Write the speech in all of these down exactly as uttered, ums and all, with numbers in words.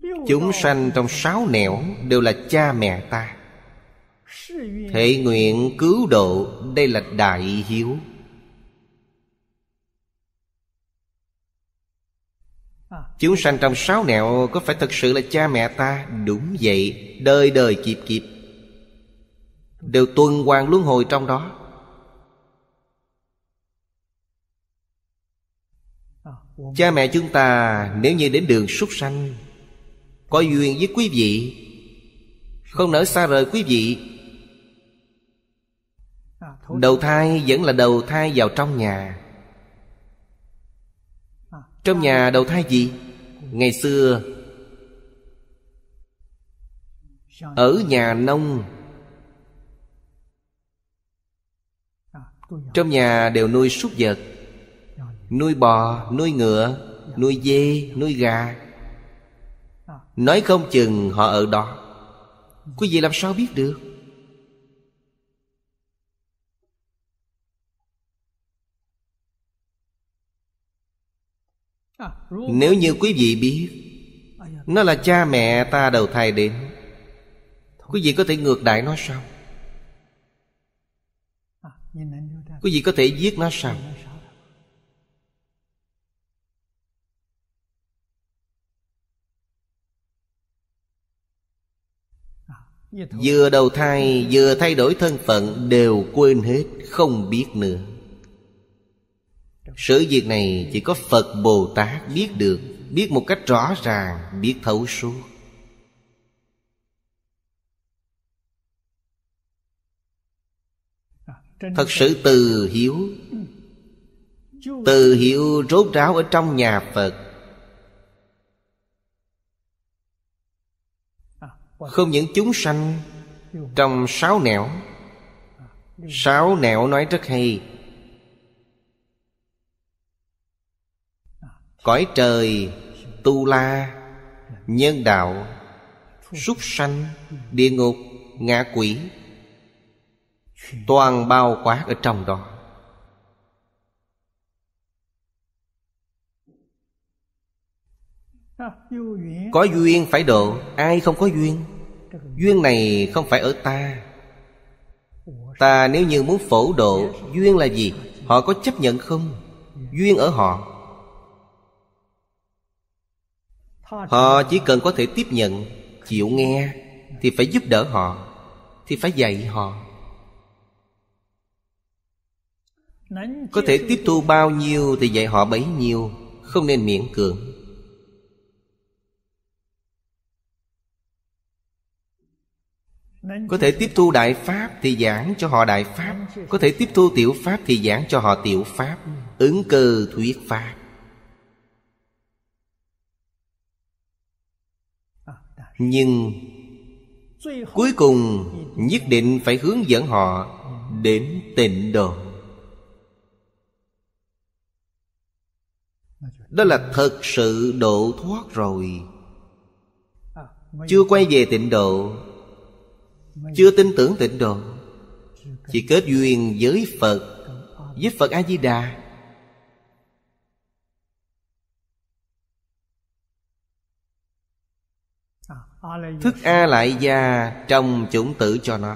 Chúng sanh trong sáu nẻo đều là cha mẹ ta. Thệ nguyện cứu độ, đây là đại hiếu. Chúng sanh trong sáu nẻo có phải thật sự là cha mẹ ta? Đúng vậy. Đời đời kiếp kiếp đều tuần hoàn luân hồi trong đó. Cha mẹ chúng ta nếu như đến đường súc sanh, có duyên với quý vị, không nỡ xa rời quý vị, đầu thai vẫn là đầu thai vào trong nhà. Trong nhà đầu thai gì? Ngày xưa ở nhà nông, trong nhà đều nuôi súc vật, nuôi bò, nuôi ngựa, nuôi dê, nuôi gà. Nói không chừng họ ở đó, quý vị làm sao biết được? Nếu như quý vị biết nó là cha mẹ ta đầu thai đến, quý vị có thể ngược đãi nó sao? Quý vị có thể giết nó sao? Vừa đầu thai vừa thay đổi thân phận đều quên hết, không biết nữa. Sự việc này chỉ có Phật Bồ Tát biết được, biết một cách rõ ràng, biết thấu suốt. Thật sự từ hiếu. Từ hiếu rốt ráo ở trong nhà Phật. Không những chúng sanh trong sáu nẻo. Sáu nẻo nói rất hay. Cõi trời, tu la, nhân đạo, súc sanh, địa ngục, ngạ quỷ, toàn bao quát ở trong đó. Có duyên phải độ. Ai không có duyên? Duyên này không phải ở ta. Ta nếu như muốn phổ độ, duyên là gì? Họ có chấp nhận không? Duyên ở họ. Họ chỉ cần có thể tiếp nhận, chịu nghe, thì phải giúp đỡ họ, thì phải dạy họ. Có thể tiếp thu bao nhiêu thì dạy họ bấy nhiêu, không nên miễn cưỡng. Có thể tiếp thu đại pháp thì giảng cho họ đại pháp. Có thể tiếp thu tiểu pháp thì giảng cho họ tiểu pháp. Ứng cơ thuyết pháp. Nhưng cuối cùng nhất định phải hướng dẫn họ đến tịnh độ. Đó là thật sự độ thoát rồi. Chưa quay về tịnh độ, chưa tin tưởng tịnh độ, chỉ kết duyên với Phật, với Phật A-di-đà. Thức A Lại Gia trong chủng tử cho nó.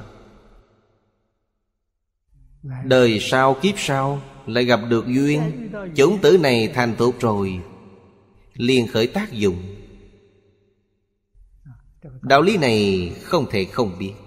Đời sau kiếp sau lại gặp được duyên, chủng tử này thành tốt rồi, liền khởi tác dụng. Đạo lý này không thể không biết.